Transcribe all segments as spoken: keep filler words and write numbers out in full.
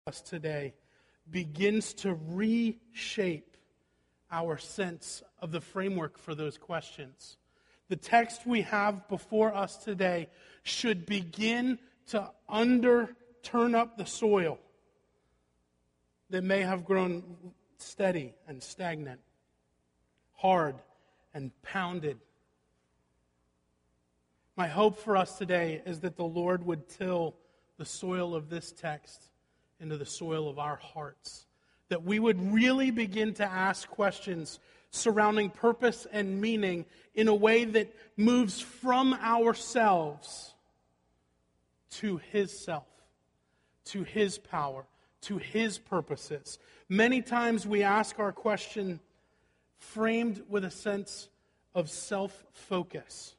us today begins to reshape our sense of the framework for those questions. The text we have before us today should begin to under turn up the soil that may have grown steady and stagnant, hard and pounded. My hope for us today is that the Lord would till the soil of this text into the soil of our hearts, that we would really begin to ask questions surrounding purpose and meaning in a way that moves from ourselves to His self, to His power, to His purposes. Many times we ask our question framed with a sense of self-focus.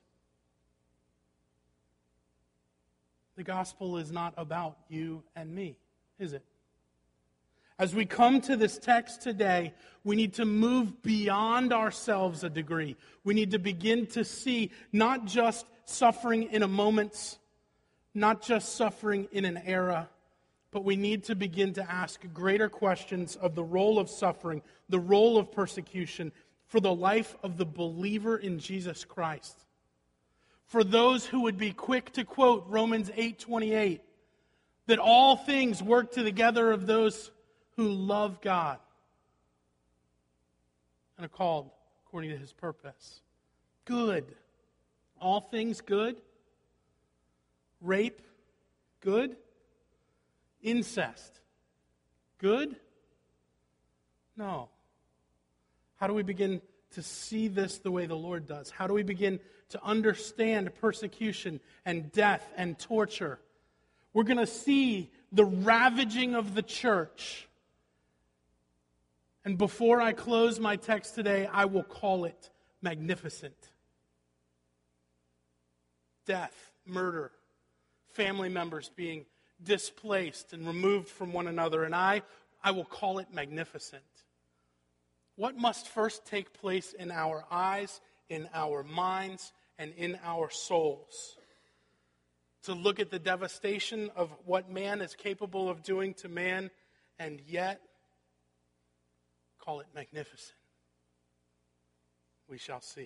The gospel is not about you and me, is it? As we come to this text today, we need to move beyond ourselves a degree. We need to begin to see not just suffering in a moment, not just suffering in an era, but we need to begin to ask greater questions of the role of suffering, the role of persecution for the life of the believer in Jesus Christ. For those who would be quick to quote Romans eight twenty-eight, that all things work together of those who love God and are called according to His purpose. Good. All things good. Rape, good. Incest, good? No. How do we begin to see this the way the Lord does? How do we begin to understand persecution and death and torture? We're going to see the ravaging of the church. And before I close my text today, I will call it magnificent. Death, murder, family members being displaced and removed from one another, and I, I will call it magnificent. What must first take place in our eyes, in our minds, and in our souls? To look at the devastation of what man is capable of doing to man, and yet call it magnificent. We shall see.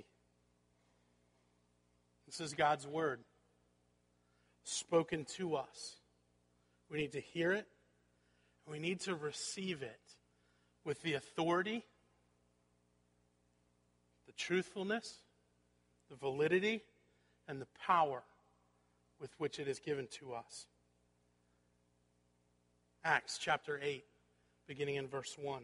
This is God's word, spoken to us. We need to hear it, and we need to receive it with the authority, the truthfulness, the validity, and the power with which it is given to us. Acts chapter eight, beginning in verse one.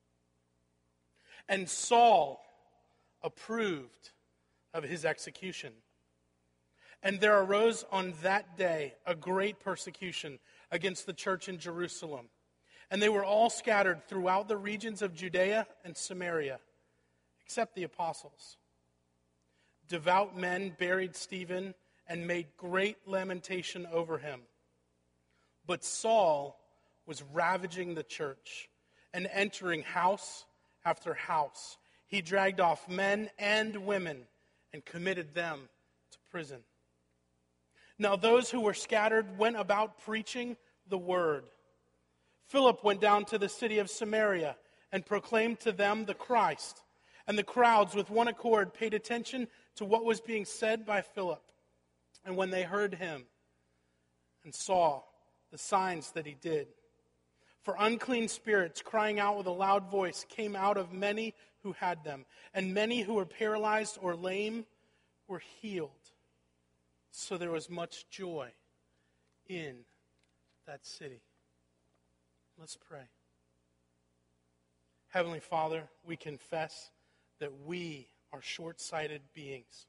And Saul approved of his execution. And there arose on that day a great persecution against the church in Jerusalem. And they were all scattered throughout the regions of Judea and Samaria, except the apostles. Devout men buried Stephen and made great lamentation over him. But Saul was ravaging the church and entering house after house. He dragged off men and women and committed them to prison. Now those who were scattered went about preaching the word. Philip went down to the city of Samaria and proclaimed to them the Christ. And the crowds with one accord paid attention to what was being said by Philip. And when they heard him and saw the signs that he did, for unclean spirits, crying out with a loud voice, came out of many who had them. And many who were paralyzed or lame were healed. So there was much joy in that city. Let's pray. Heavenly Father, we confess that we are short-sighted beings.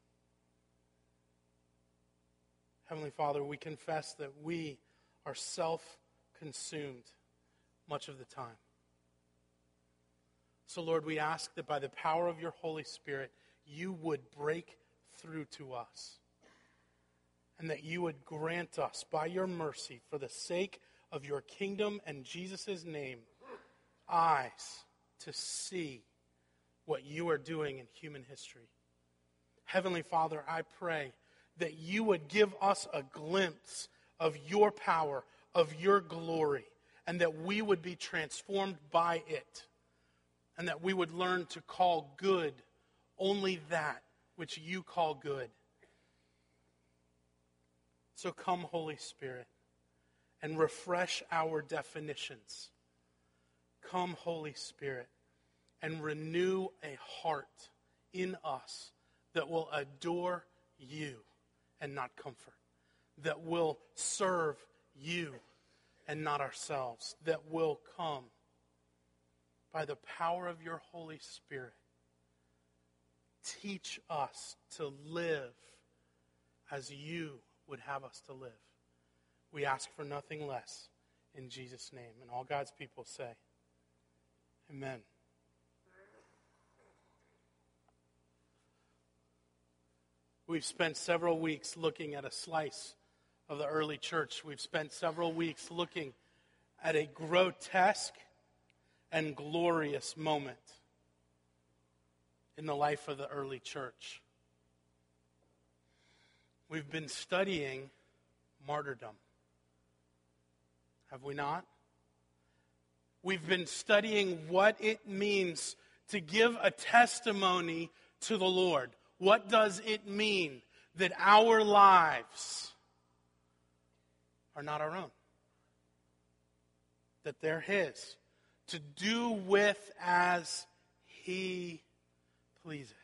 Heavenly Father, we confess that we are self-consumed much of the time. So Lord, we ask that by the power of your Holy Spirit, you would break through to us. And that you would grant us, by your mercy, for the sake of your kingdom and Jesus' name, eyes to see what you are doing in human history. Heavenly Father, I pray that you would give us a glimpse of your power, of your glory, and that we would be transformed by it, and that we would learn to call good only that which you call good. So come, Holy Spirit, and refresh our definitions. Come, Holy Spirit, and renew a heart in us that will adore you and not comfort, that will serve you and not ourselves, that will come by the power of your Holy Spirit. Teach us to live as you would have us to live. We ask for nothing less in Jesus' name. And all God's people say, amen. We've spent several weeks looking at a slice of the early church. We've spent several weeks looking at a grotesque and glorious moment in the life of the early church. We've been studying martyrdom. Have we not? We've been studying what it means to give a testimony to the Lord. What does it mean that our lives are not our own? That they're His. To do with as He pleases.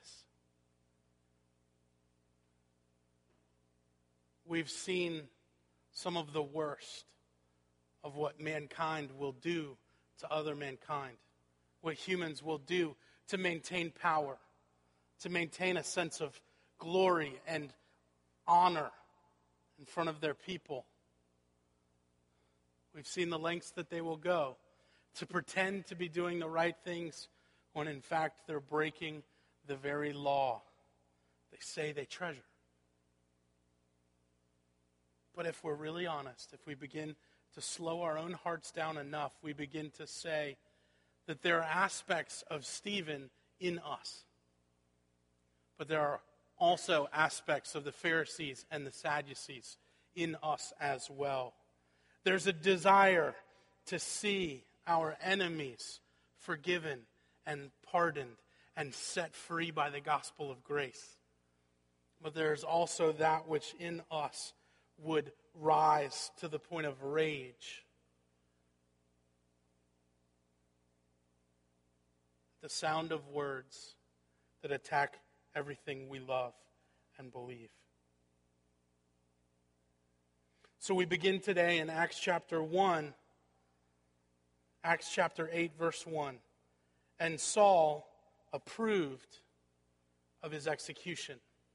We've seen some of the worst of what mankind will do to other mankind. What humans will do to maintain power, to maintain a sense of glory and honor in front of their people. We've seen the lengths that they will go to pretend to be doing the right things when in fact they're breaking the very law they say they treasure. But if we're really honest, if we begin to slow our own hearts down enough, we begin to say that there are aspects of Stephen in us. But there are also aspects of the Pharisees and the Sadducees in us as well. There's a desire to see our enemies forgiven and pardoned and set free by the gospel of grace. But there's also that which in us would rise to the point of rage. The sound of words that attack everything we love and believe. So we begin today in Acts chapter one, Acts chapter eight, verse one. And Saul approved of his execution.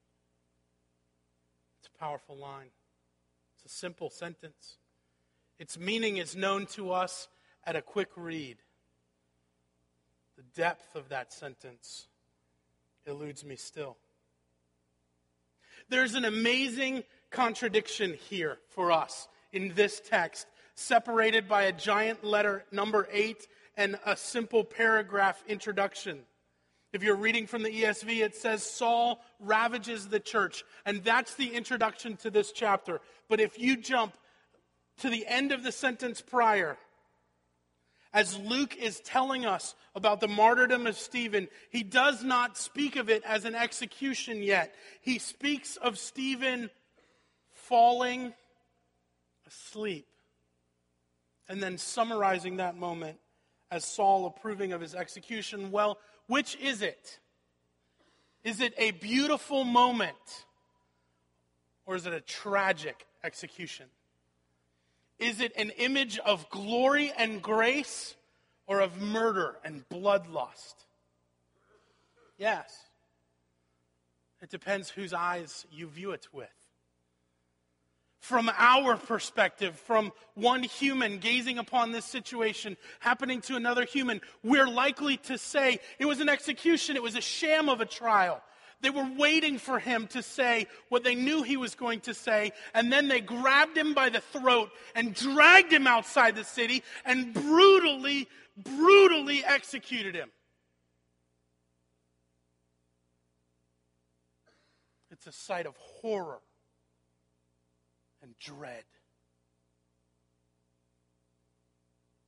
It's a powerful line. It's a simple sentence. Its meaning is known to us at a quick read. The depth of that sentence eludes me still. There's an amazing contradiction here for us in this text, separated by a giant letter, number eight, and a simple paragraph introduction. If you're reading from the E S V, it says, Saul ravages the church. And that's the introduction to this chapter. But if you jump to the end of the sentence prior, as Luke is telling us about the martyrdom of Stephen, he does not speak of it as an execution yet. He speaks of Stephen falling asleep. And then summarizing that moment as Saul approving of his execution. Well, which is it? Is it a beautiful moment? Or is it a tragic execution? Is it an image of glory and grace or of murder and bloodlust? Yes. It depends whose eyes you view it with. From our perspective, from one human gazing upon this situation happening to another human, we're likely to say it was an execution, it was a sham of a trial. They were waiting for him to say what they knew he was going to say, and then they grabbed him by the throat and dragged him outside the city and brutally, brutally executed him. It's a sight of horror and dread.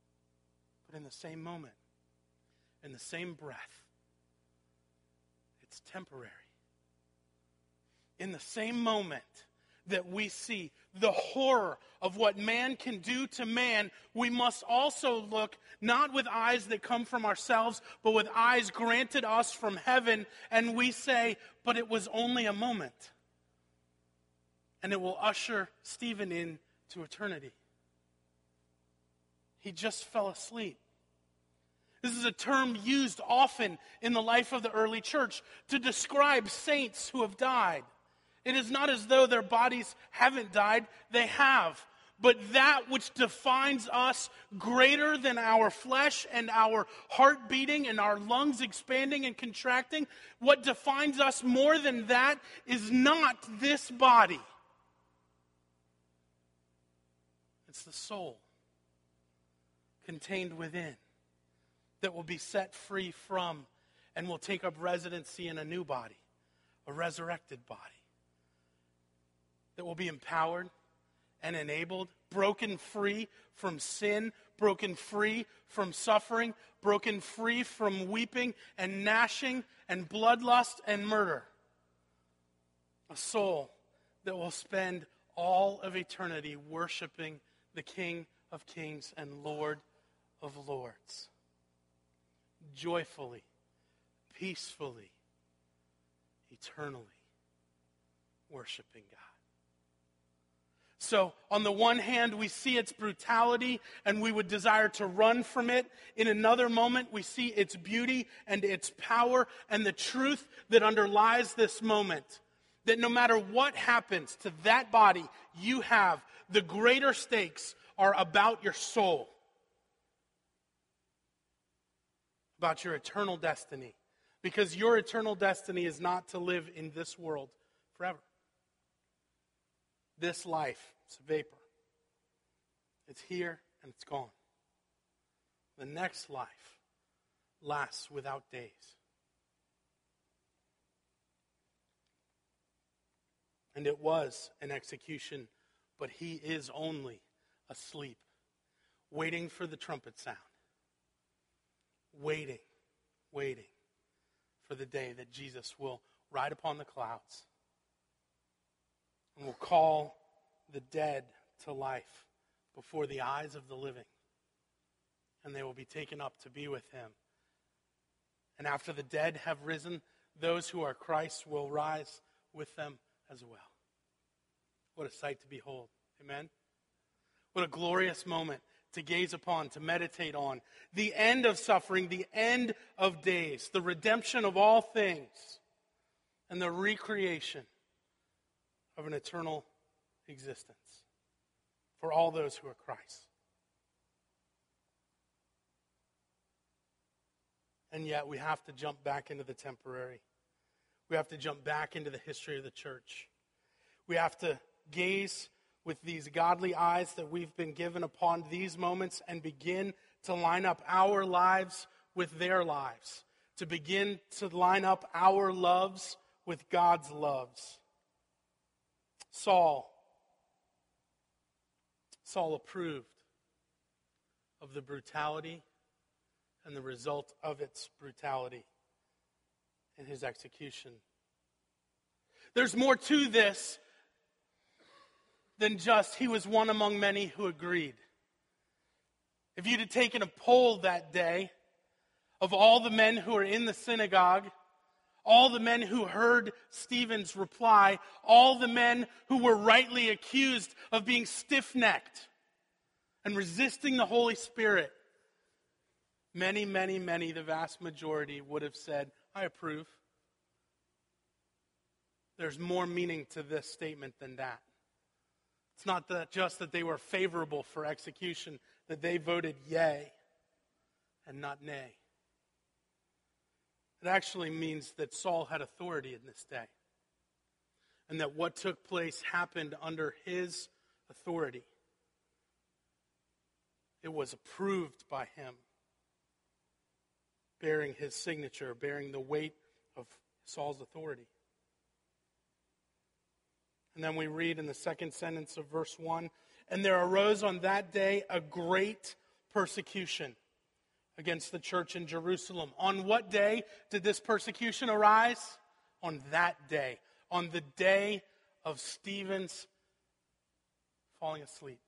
in the same moment, in the same breath, it's temporary. In the same moment that we see the horror of what man can do to man, we must also look not with eyes that come from ourselves, but with eyes granted us from heaven, and we say, but it was only a moment. And it will usher Stephen into eternity. He just fell asleep. This is a term used often in the life of the early church to describe saints who have died. It is not as though their bodies haven't died, they have. But that which defines us greater than our flesh and our heart beating and our lungs expanding and contracting, what defines us more than that is not this body. It's the soul contained within that will be set free from and will take up residency in a new body, a resurrected body, that will be empowered and enabled, broken free from sin, broken free from suffering, broken free from weeping and gnashing and bloodlust and murder. A soul that will spend all of eternity worshiping the King of Kings and Lord of Lords. Joyfully, peacefully, eternally worshiping God. So, on the one hand, we see its brutality and we would desire to run from it. In another moment, we see its beauty and its power and the truth that underlies this moment. That no matter what happens to that body you have, the greater stakes are about your soul, about your eternal destiny. Because your eternal destiny is not to live in this world forever. This life, it's a vapor. It's here and it's gone. The next life lasts without days. And it was an execution, but he is only asleep, waiting for the trumpet sound. Waiting, waiting for the day that Jesus will ride upon the clouds and will call the dead to life before the eyes of the living. And they will be taken up to be with him. And after the dead have risen, those who are Christ will rise with them as well. What a sight to behold. Amen? What a glorious moment to gaze upon, to meditate on. The end of suffering, the end of days, the redemption of all things, and the recreation of an eternal existence for all those who are Christ. And yet we have to jump back into the temporary. We have to jump back into the history of the church. We have to gaze with these godly eyes that we've been given upon these moments and begin to line up our lives with their lives. To begin to line up our loves with God's loves. Saul. Saul approved of the brutality and the result of its brutality in his execution. There's more to this than just he was one among many who agreed. If you'd have taken a poll that day of all the men who were in the synagogue, all the men who heard Stephen's reply, all the men who were rightly accused of being stiff-necked and resisting the Holy Spirit, many, many, many, the vast majority would have said, I approve. There's more meaning to this statement than that. It's not that just that they were favorable for execution, that they voted yea and not nay. It actually means that Saul had authority in this day. And that what took place happened under his authority. It was approved by him, bearing his signature, bearing the weight of Saul's authority. And then we read in the second sentence of verse one, and there arose on that day a great persecution against the church in Jerusalem. On what day did this persecution arise? On that day. On the day of Stephen's falling asleep.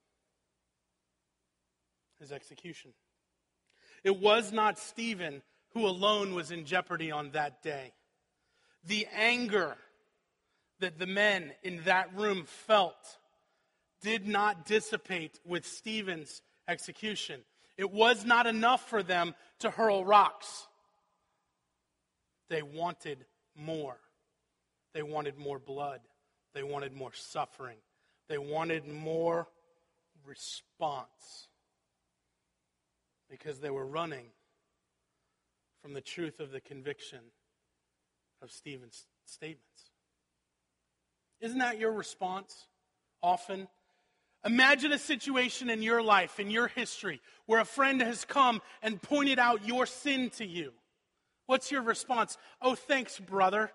His execution. It was not Stephen who alone was in jeopardy on that day. The anger that the men in that room felt did not dissipate with Stephen's execution. It was not enough for them to hurl rocks. They wanted more. They wanted more blood. They wanted more suffering. They wanted more response. Because they were running from the truth of the conviction of Stephen's statements. Isn't that your response often? Imagine a situation in your life, in your history, where a friend has come and pointed out your sin to you. What's your response? Oh, thanks, brother.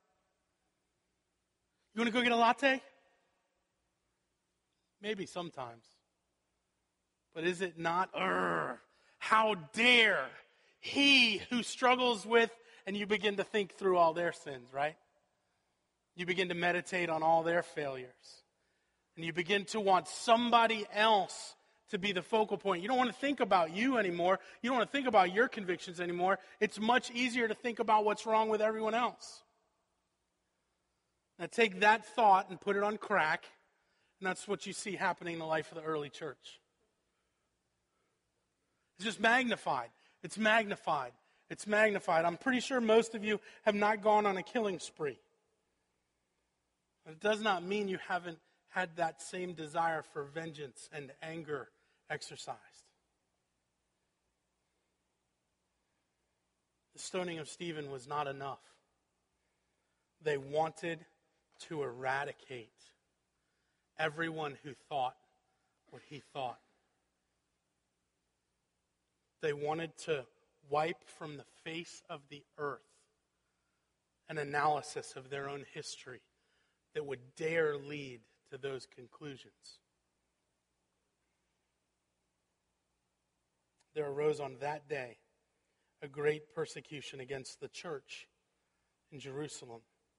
You want to go get a latte? Maybe sometimes. But is it not, Urgh, how dare he who struggles with, and you begin to think through all their sins, right? You begin to meditate on all their failures. And you begin to want somebody else to be the focal point. You don't want to think about you anymore. You don't want to think about your convictions anymore. It's much easier to think about what's wrong with everyone else. Now take that thought and put it on crack, and that's what you see happening in the life of the early church. It's just magnified. It's magnified. It's magnified. I'm pretty sure most of you have not gone on a killing spree. But it does not mean you haven't had that same desire for vengeance and anger exercised. The stoning of Stephen was not enough. They wanted to eradicate everyone who thought what he thought. They wanted to wipe from the face of the earth an analysis of their own history that would dare lead to those conclusions. There arose on that day a great persecution against the church in Jerusalem.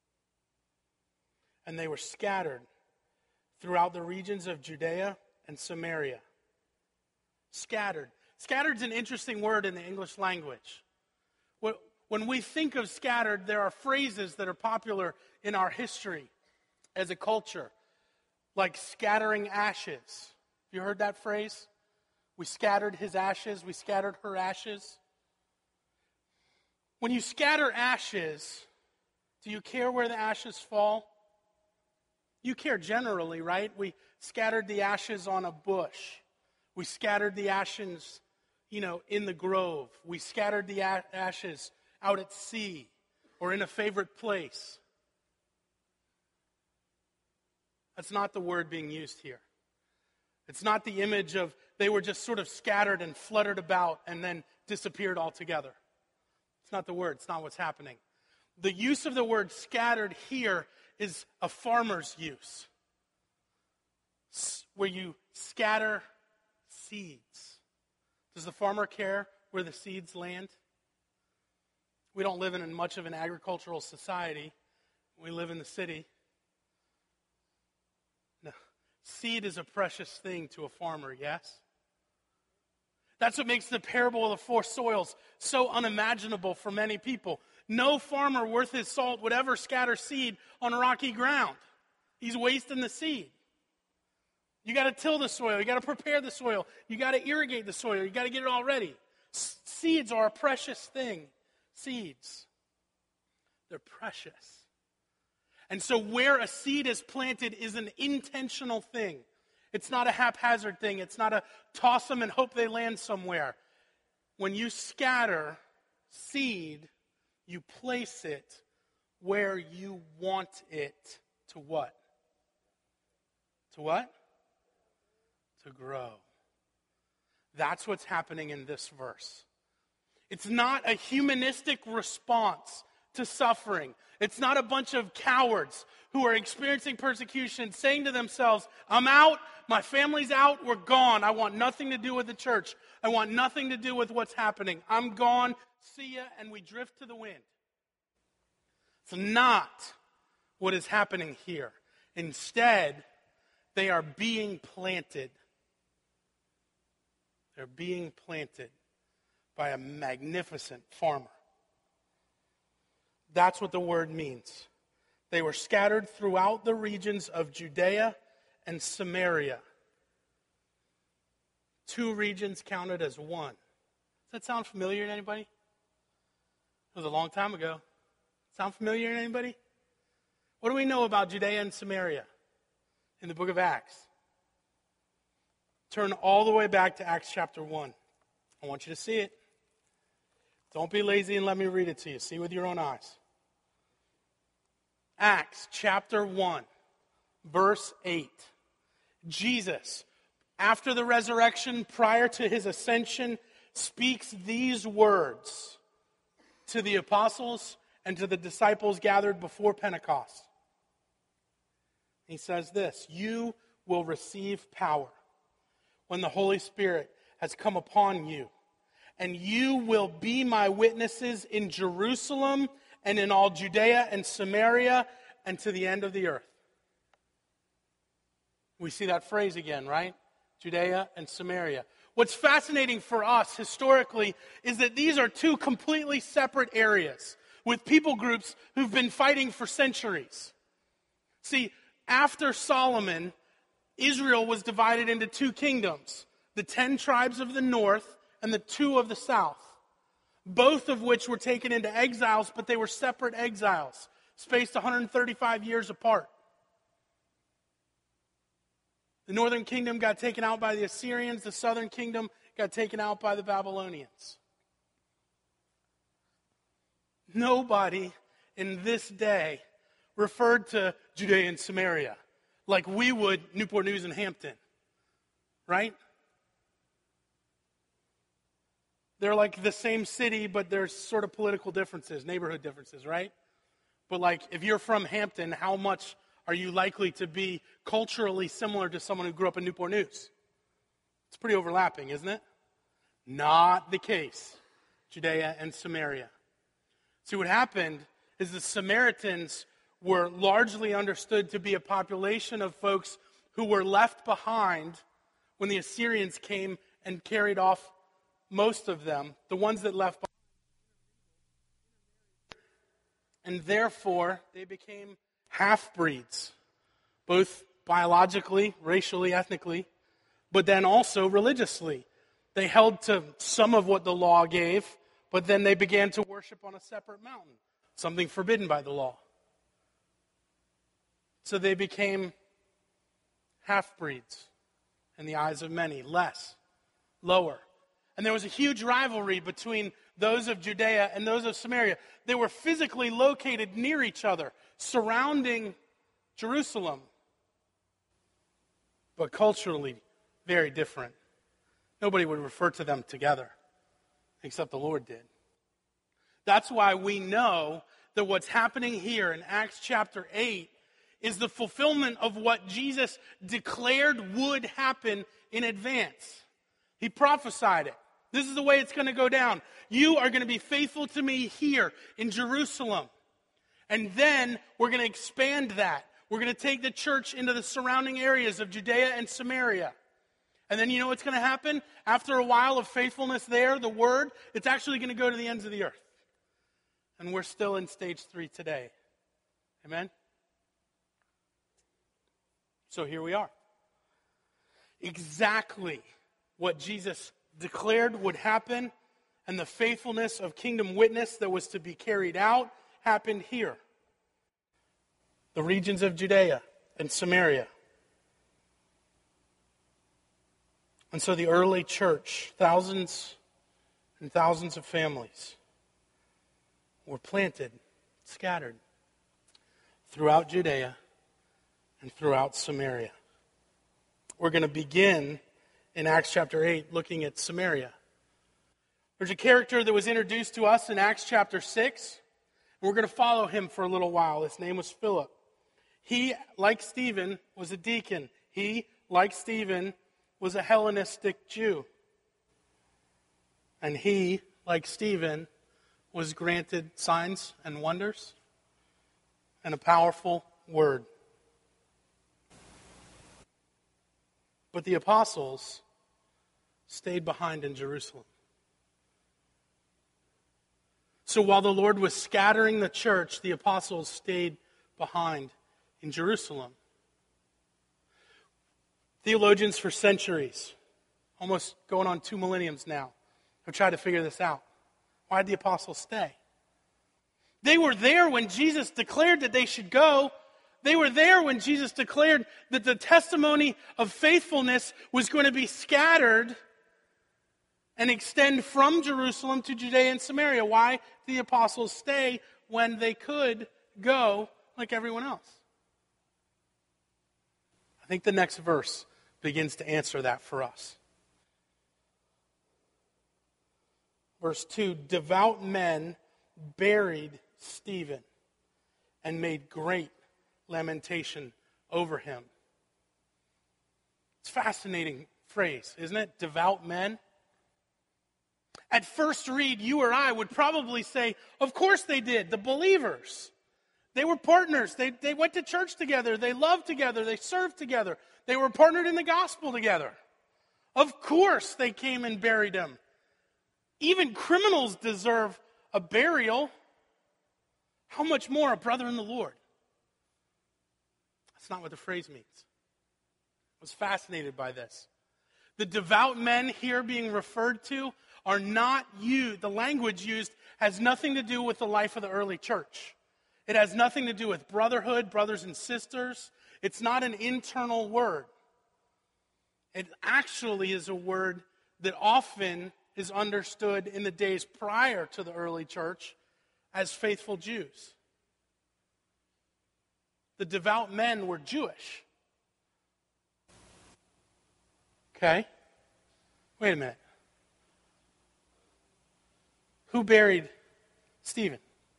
And they were scattered throughout the regions of Judea and Samaria. Scattered. Scattered is an interesting word in the English language. When we think of scattered, there are phrases that are popular in our history as a culture, like scattering ashes. Have you heard that phrase? We scattered his ashes, we scattered her ashes. When you scatter ashes, do you care where the ashes fall? You care generally, right? We scattered the ashes on a bush. We scattered the ashes, you know, in the grove. We scattered the a- ashes out at sea or in a favorite place. That's not the word being used here. It's not the image of they were just sort of scattered and fluttered about and then disappeared altogether. It's not the word. It's not what's happening. The use of the word scattered here is a farmer's use, where you scatter seeds. Does the farmer care where the seeds land? We don't live in much of an agricultural society. We live in the city. No. Seed is a precious thing to a farmer, yes? That's what makes the parable of the four soils so unimaginable for many people. No farmer worth his salt would ever scatter seed on rocky ground. He's wasting the seed. You got to till the soil. You got to prepare the soil. You got to irrigate the soil. You got to get it all ready. S- seeds are a precious thing. Seeds. They're precious. And so where a seed is planted is an intentional thing. It's not a haphazard thing. It's not a toss them and hope they land somewhere. When you scatter seed, you place it where you want it to what? To what? To grow. That's what's happening in this verse. It's not a humanistic response to suffering. It's not a bunch of cowards who are experiencing persecution saying to themselves, I'm out, my family's out, we're gone. I want nothing to do with the church. I want nothing to do with what's happening. I'm gone, see ya, and we drift to the wind. It's not what is happening here. Instead, they are being planted. They're being planted by a magnificent farmer. That's what the word means. They were scattered throughout the regions of Judea and Samaria. Two regions counted as one. Does that sound familiar to anybody? It was a long time ago. Sound familiar to anybody? What do we know about Judea and Samaria in the book of Acts? Turn all the way back to Acts chapter one. I want you to see it. Don't be lazy and let me read it to you. See with your own eyes. Acts chapter one, verse eight. Jesus, after the resurrection, prior to his ascension, speaks these words to the apostles and to the disciples gathered before Pentecost. He says this, you will receive power when the Holy Spirit has come upon you, and you will be my witnesses in Jerusalem and in all Judea and Samaria and to the end of the earth. We see that phrase again, right? Judea and Samaria. What's fascinating for us historically is that these are two completely separate areas with people groups who've been fighting for centuries. See, after Solomon, Israel was divided into two kingdoms, the ten tribes of the north and the two of the south, both of which were taken into exiles, but they were separate exiles, spaced one hundred thirty-five years apart. The northern kingdom got taken out by the Assyrians, the southern kingdom got taken out by the Babylonians. Nobody in this day referred to Judea and Samaria like we would Newport News and Hampton, right? They're like the same city, but there's sort of political differences, neighborhood differences, right? But like, if you're from Hampton, how much are you likely to be culturally similar to someone who grew up in Newport News? It's pretty overlapping, isn't it? Not the case. Judea and Samaria. See, what happened is the Samaritans were largely understood to be a population of folks who were left behind when the Assyrians came and carried off most of them, the ones that left behind. And therefore, they became half-breeds, both biologically, racially, ethnically, but then also religiously. They held to some of what the law gave, but then they began to worship on a separate mountain, something forbidden by the law. So they became half-breeds in the eyes of many, less, lower. And there was a huge rivalry between those of Judea and those of Samaria. They were physically located near each other, surrounding Jerusalem, but culturally very different. Nobody would refer to them together, except the Lord did. That's why we know that what's happening here in Acts chapter eight is the fulfillment of what Jesus declared would happen in advance. He prophesied it. This is the way it's going to go down. You are going to be faithful to me here in Jerusalem. And then we're going to expand that. We're going to take the church into the surrounding areas of Judea and Samaria. And then you know what's going to happen? After a while of faithfulness there, the word, it's actually going to go to the ends of the earth. And we're still in stage three today. Amen? So here we are. Exactly what Jesus declared would happen, and the faithfulness of kingdom witness that was to be carried out happened here. The regions of Judea and Samaria. And so the early church, thousands and thousands of families, were planted, scattered throughout Judea and throughout Samaria. We're going to begin in Acts chapter eight looking at Samaria. There's a character that was introduced to us in Acts chapter six, We're going to follow him for a little while. His name was Philip. He, like Stephen, was a deacon. He, like Stephen, was a Hellenistic Jew. And he, like Stephen, was granted signs and wonders and a powerful word. But the apostles stayed behind in Jerusalem. So while the Lord was scattering the church, the apostles stayed behind in Jerusalem. Theologians for centuries, almost going on two millenniums now, have tried to figure this out. Why did the apostles stay? They were there when Jesus declared that they should go. They were there when Jesus declared that the testimony of faithfulness was going to be scattered and extend from Jerusalem to Judea and Samaria. Why did the apostles stay when they could go like everyone else? I think the next verse begins to answer that for us. Verse two, devout men buried Stephen and made great lamentation over him. It's a fascinating phrase, isn't it? Devout men. At first read, you or I would probably say, of course they did, the believers. They were partners. They, they went to church together. They loved together. They served together. They were partnered in the gospel together. Of course they came and buried him. Even criminals deserve a burial. How much more a brother in the Lord? That's not what the phrase means. I was fascinated by this. The devout men here being referred to are not you. The language used has nothing to do with the life of the early church. It has nothing to do with brotherhood, brothers and sisters. It's not an internal word. It actually is a word that often is understood in the days prior to the early church as faithful Jews. The devout men were Jewish. Okay? Wait a minute. Who buried Stephen?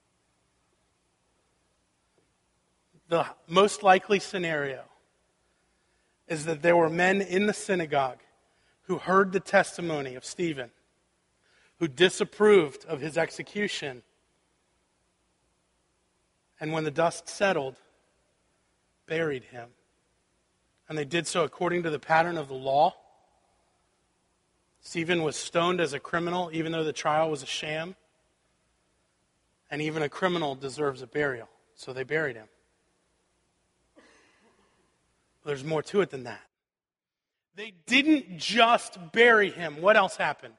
The most likely scenario is that there were men in the synagogue who heard the testimony of Stephen, who disapproved of his execution, and when the dust settled, buried him. And they did so according to the pattern of the law. Stephen was stoned as a criminal, even though the trial was a sham. And even a criminal deserves a burial, so they buried him. There's more to it than that. They didn't just bury him. What else happened?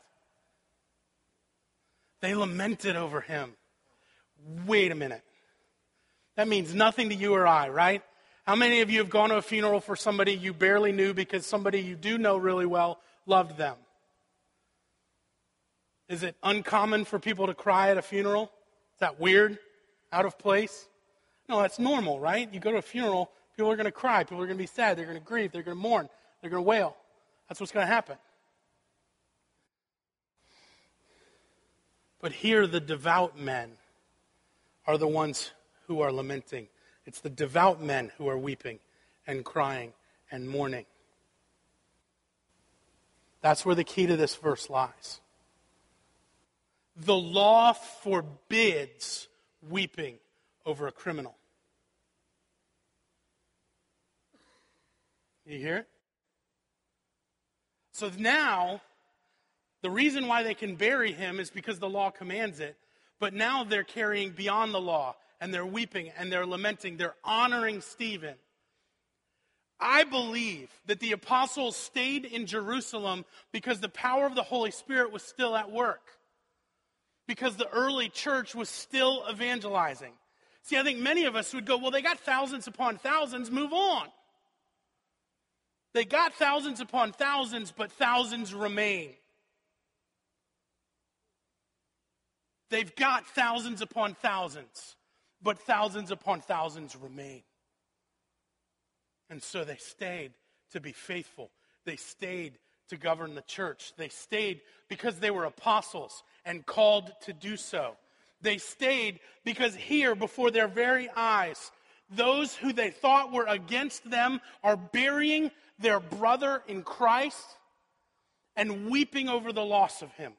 They lamented over him. Wait a minute. That means nothing to you or I, right? How many of you have gone to a funeral for somebody you barely knew because somebody you do know really well loved them? Is it uncommon for people to cry at a funeral? Is that weird? Out of place? No, that's normal, right? You go to a funeral, people are going to cry, people are going to be sad, they're going to grieve, they're going to mourn, they're going to wail. That's what's going to happen. But here, the devout men are the ones who are lamenting. It's the devout men who are weeping and crying and mourning. That's where the key to this verse lies. The law forbids weeping over a criminal. You hear it? So now, the reason why they can bury him is because the law commands it. But now they're carrying beyond the law, and they're weeping, and they're lamenting. They're honoring Stephen. I believe that the apostles stayed in Jerusalem because the power of the Holy Spirit was still at work. Because the early church was still evangelizing. See, I think many of us would go, well, they got thousands upon thousands, move on. They got thousands upon thousands, but thousands remain. They've got thousands upon thousands, but thousands upon thousands remain. And so they stayed to be faithful. They stayed to govern the church. They stayed because they were apostles and called to do so. They stayed because here, before their very eyes, those who they thought were against them are burying their brother in Christ and weeping over the loss of him.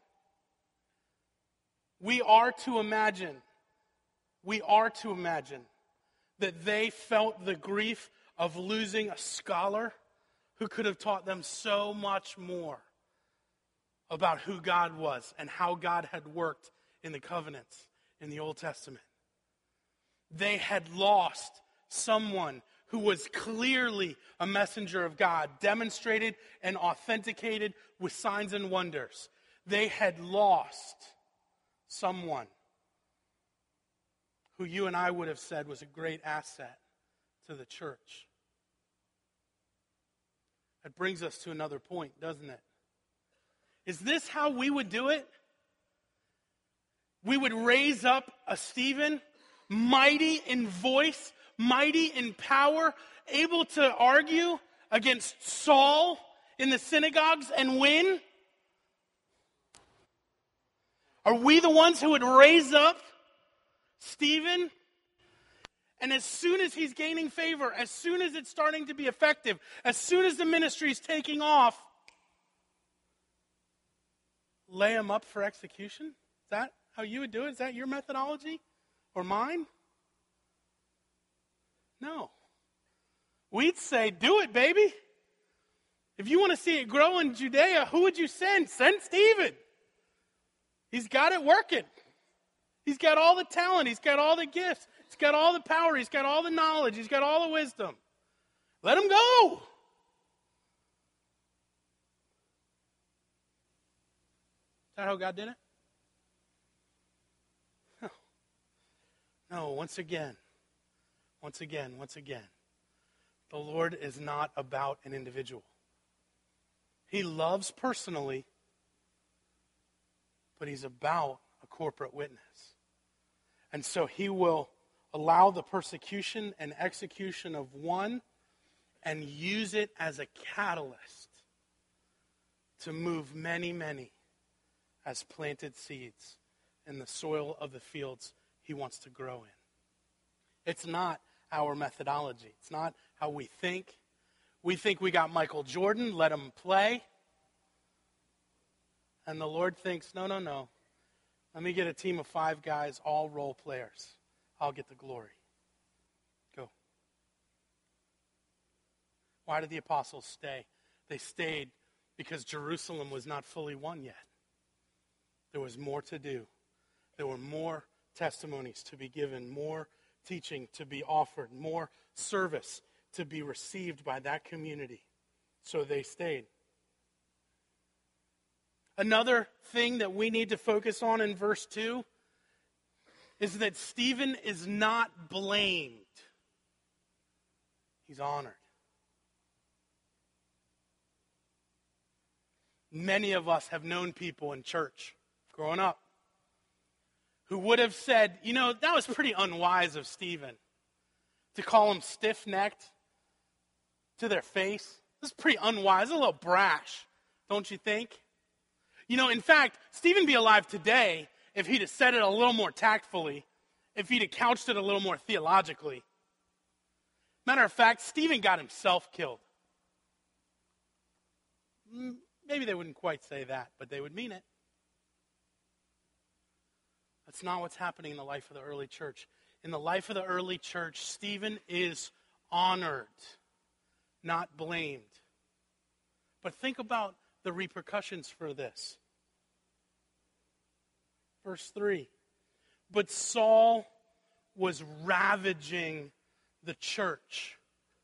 We are to imagine, we are to imagine that they felt the grief of losing a scholar who could have taught them so much more about who God was and how God had worked in the covenants in the Old Testament. They had lost someone who was clearly a messenger of God, demonstrated and authenticated with signs and wonders. They had lost someone who you and I would have said was a great asset to the church. That brings us to another point, doesn't it? Is this how we would do it? We would raise up a Stephen, mighty in voice, mighty in power, able to argue against Saul in the synagogues and win? Are we the ones who would raise up Stephen? And as soon as he's gaining favor, as soon as it's starting to be effective, as soon as the ministry is taking off, lay him up for execution? Is that how you would do it? Is that your methodology or mine? No. We'd say, do it, baby. If you want to see it grow in Judea, who would you send? Send Stephen. He's got it working. He's got all the talent. He's got all the gifts. He's got all the power. He's got all the knowledge. He's got all the wisdom. Let him go. Is that how God did it? No. No, once again, once again, once again, the Lord is not about an individual. He loves personally, but he's about a corporate witness. And so he will allow the persecution and execution of one and use it as a catalyst to move many, many as planted seeds in the soil of the fields he wants to grow in. It's not our methodology. It's not how we think. We think we got Michael Jordan, let him play. And the Lord thinks, no, no, no. Let me get a team of five guys, all role players. I'll get the glory. Go. Why did the apostles stay? They stayed because Jerusalem was not fully won yet. There was more to do. There were more testimonies to be given, more teaching to be offered, more service to be received by that community. So they stayed. Another thing that we need to focus on in verse two is that Stephen is not blamed. He's honored. Many of us have known people in church growing up who would have said, you know, that was pretty unwise of Stephen to call him stiff-necked to their face. This is pretty unwise, a little brash, don't you think? You know, in fact, Stephen would be alive today if he'd have said it a little more tactfully, if he'd have couched it a little more theologically. Matter of fact, Stephen got himself killed. Maybe they wouldn't quite say that, but they would mean it. That's not what's happening in the life of the early church. In the life of the early church, Stephen is honored, not blamed. But think about the repercussions for this. Verse three. But Saul was ravaging the church.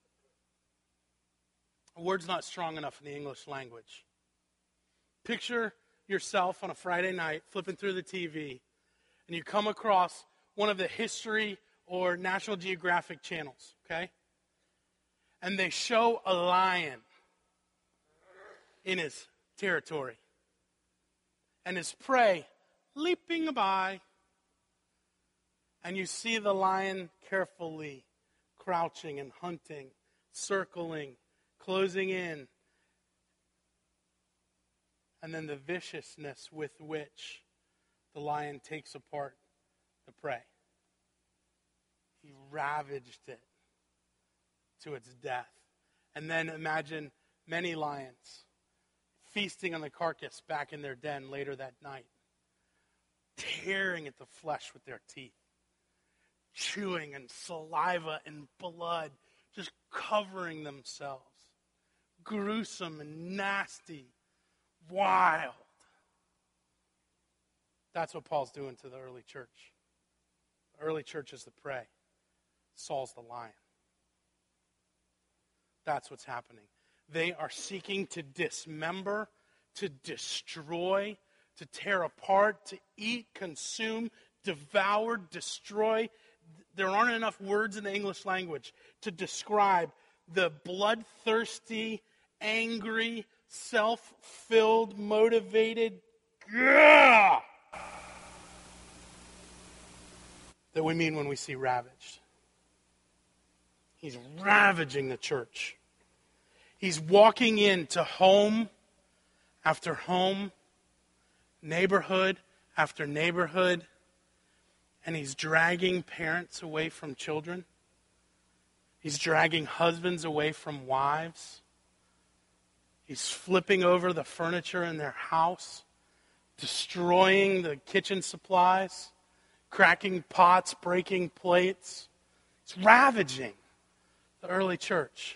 A word's not strong enough in the English language. Picture yourself on a Friday night flipping through the T V, and you come across one of the History or National Geographic channels, okay? And they show a lion in his territory, and his prey leaping by, and you see the lion carefully crouching and hunting, circling, closing in, and then the viciousness with which the lion takes apart the prey. He ravaged it to its death. And then imagine many lions feasting on the carcass back in their den later that night, tearing at the flesh with their teeth, chewing and saliva and blood just covering themselves. Gruesome and nasty, wild. That's what Paul's doing to the early church. The early church is the prey. Saul's the lion. That's what's happening. They are seeking to dismember, to destroy, to tear apart, to eat, consume, devour, destroy. There aren't enough words in the English language to describe the bloodthirsty, angry, self-filled, motivated gah, that we mean when we see ravaged. He's ravaging the church. He's walking into home after home, neighborhood after neighborhood, and he's dragging parents away from children. He's dragging husbands away from wives. He's flipping over the furniture in their house, destroying the kitchen supplies, cracking pots, breaking plates. He's ravaging the early church.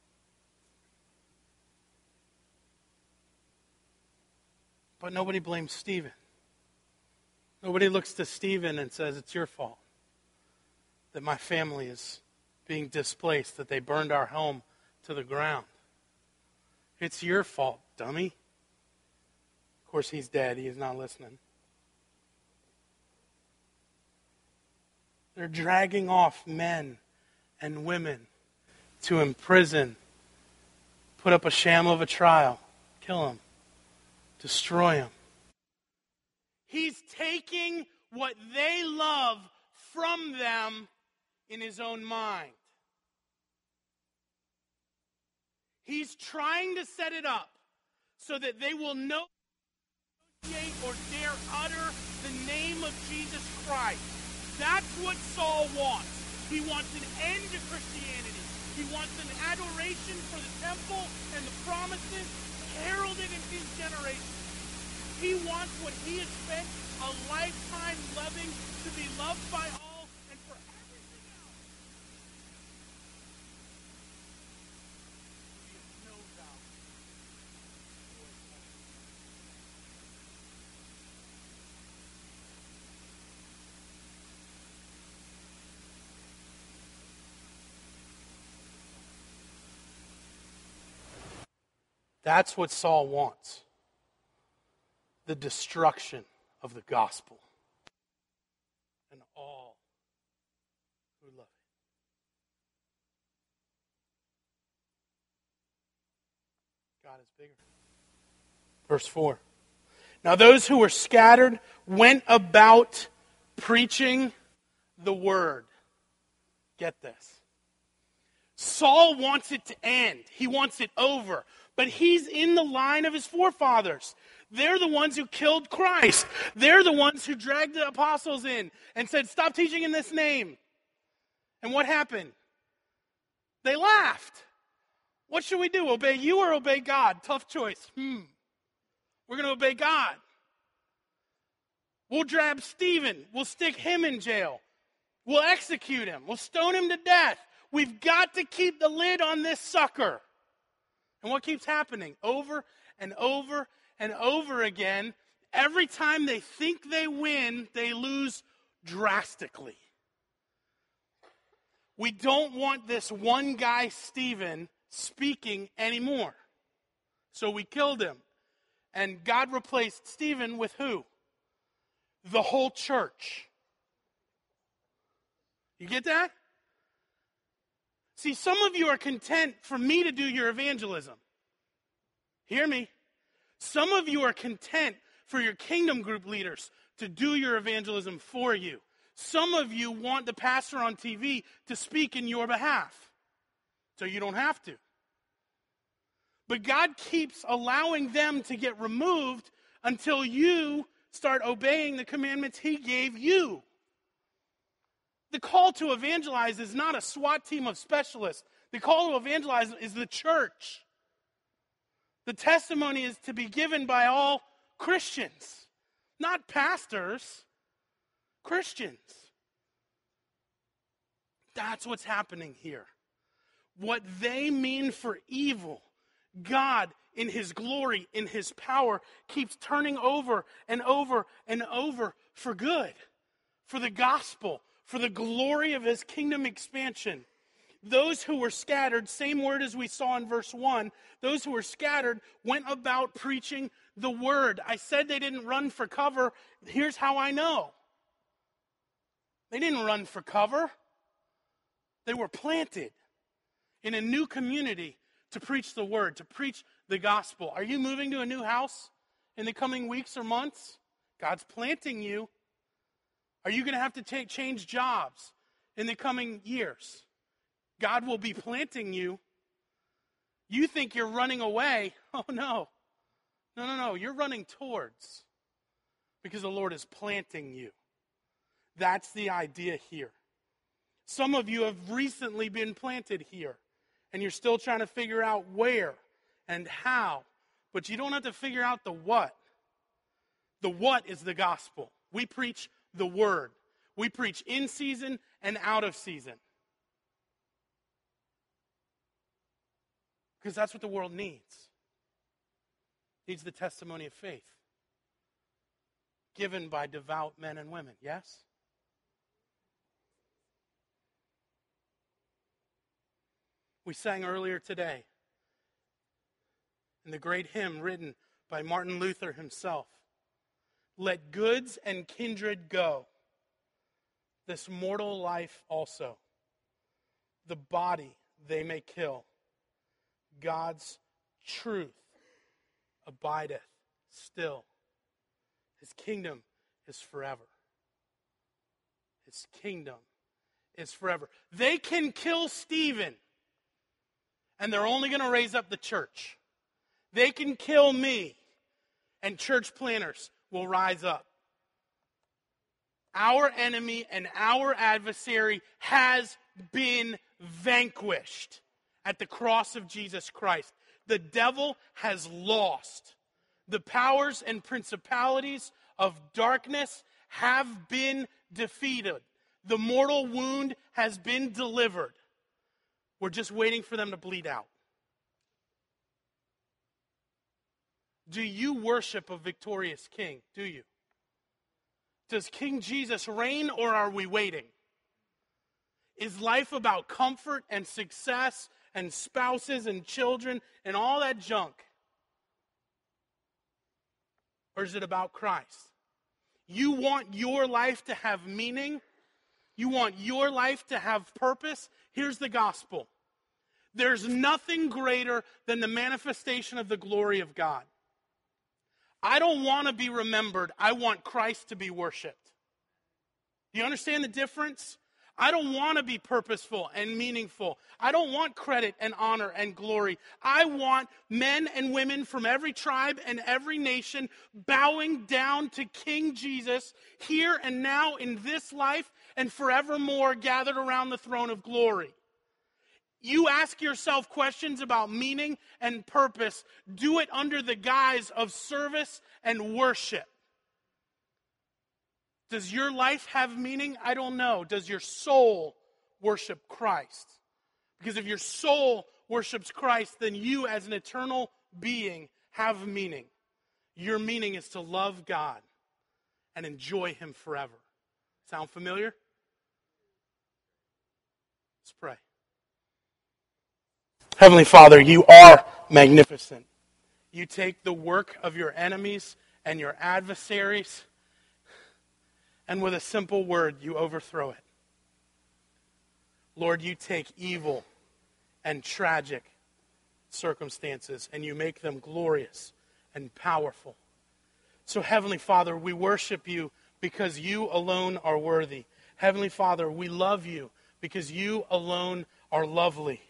But nobody blames Stephen. Nobody looks to Stephen and says, it's your fault that my family is being displaced, that they burned our home to the ground. It's your fault, dummy. Of course, he's dead. He is not listening. They're dragging off men and women to imprison, put up a sham of a trial, kill them, destroy them. He's taking what they love from them in his own mind. He's trying to set it up so that they will no associate or dare utter the name of Jesus Christ. That's what Saul wants. He wants an end to Christianity. He wants an adoration for the temple and the promises heralded in his generation. He wants what he has spent a lifetime loving to be loved by all and for everything else to be of no value. That's what Saul wants. The destruction of the gospel and all who love it. God is bigger. Verse four. Now those who were scattered went about preaching the word. Get this. Saul wants it to end. He wants it over. But he's in the line of his forefathers. They're the ones who killed Christ. They're the ones who dragged the apostles in and said, stop teaching in this name. And what happened? They laughed. What should we do? Obey you or obey God? Tough choice. Hmm. We're going to obey God. We'll grab Stephen. We'll stick him in jail. We'll execute him. We'll stone him to death. We've got to keep the lid on this sucker. And what keeps happening? Over and over and over again, every time they think they win, they lose drastically. We don't want this one guy, Stephen, speaking anymore. So we killed him. And God replaced Stephen with who? The whole church. You get that? See, some of you are content for me to do your evangelism. Hear me. Some of you are content for your kingdom group leaders to do your evangelism for you. Some of you want the pastor on T V to speak in your behalf, so you don't have to. But God keeps allowing them to get removed until you start obeying the commandments he gave you. The call to evangelize is not a SWAT team of specialists. The call to evangelize is the church. The testimony is to be given by all Christians, not pastors, Christians. That's what's happening here. What they mean for evil, God, in his glory, in his power, keeps turning over and over and over for good, for the gospel, for the glory of his kingdom expansion. Those who were scattered, same word as we saw in verse one, those who were scattered went about preaching the word. I said they didn't run for cover. Here's how I know. They didn't run for cover. They were planted in a new community to preach the word, to preach the gospel. Are you moving to a new house in the coming weeks or months? God's planting you. Are you going to have to take change jobs in the coming years? God will be planting you. You think you're running away. Oh, no. No, no, no. You're running towards, because the Lord is planting you. That's the idea here. Some of you have recently been planted here, and you're still trying to figure out where and how, but you don't have to figure out the what. The what is the gospel. We preach the word. We preach in season and out of season. Because that's what the world needs. Needs the testimony of faith given by devout men and women. Yes? We sang earlier today in the great hymn written by Martin Luther himself. Let goods and kindred go, this mortal life also. The body they may kill. God's truth abideth still. His kingdom is forever. His kingdom is forever. They can kill Stephen, and they're only going to raise up the church. They can kill me, and church planners will rise up. Our enemy and our adversary has been vanquished at the cross of Jesus Christ. The devil has lost. The powers and principalities of darkness have been defeated. The mortal wound has been delivered. We're just waiting for them to bleed out. Do you worship a victorious king? Do you? Does King Jesus reign, or are we waiting? Is life about comfort and success and spouses and children and all that junk? Or is it about Christ? You want your life to have meaning? You want your life to have purpose? Here's the gospel. There's nothing greater than the manifestation of the glory of God. I don't want to be remembered. I want Christ to be worshiped. Do you understand the difference? I don't want to be purposeful and meaningful. I don't want credit and honor and glory. I want men and women from every tribe and every nation bowing down to King Jesus here and now in this life and forevermore gathered around the throne of glory. You ask yourself questions about meaning and purpose. Do it under the guise of service and worship. Does your life have meaning? I don't know. Does your soul worship Christ? Because if your soul worships Christ, then you as an eternal being have meaning. Your meaning is to love God and enjoy Him forever. Sound familiar? Let's pray. Heavenly Father, you are magnificent. You take the work of your enemies and your adversaries, and with a simple word, you overthrow it. Lord, you take evil and tragic circumstances and you make them glorious and powerful. So, Heavenly Father, we worship you because you alone are worthy. Heavenly Father, we love you because you alone are lovely.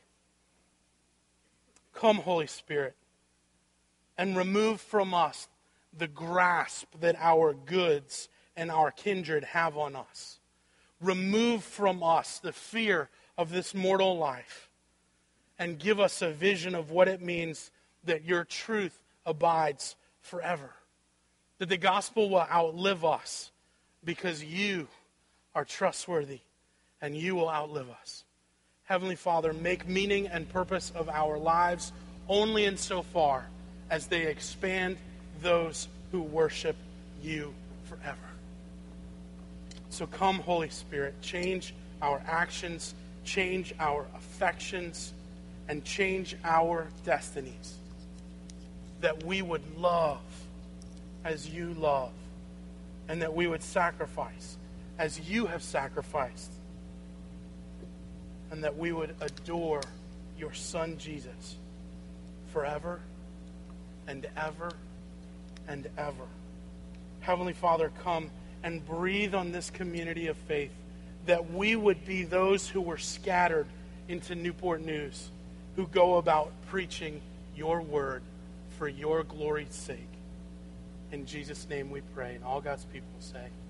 Come, Holy Spirit, and remove from us the grasp that our goods and our kindred have on us. remove from us the fear of this mortal life and give us a vision of what it means that your truth abides forever. That the gospel will outlive us because you are trustworthy and you will outlive us. Heavenly Father, make meaning and purpose of our lives only insofar as they expand those who worship you forever. So come, Holy Spirit, change our actions, change our affections, and change our destinies. That we would love as you love, and that we would sacrifice as you have sacrificed, and that we would adore your Son Jesus forever and ever and ever. Heavenly Father, come and breathe on this community of faith, that we would be those who were scattered into Newport News, who go about preaching your word for your glory's sake. In Jesus' name we pray. And all God's people say,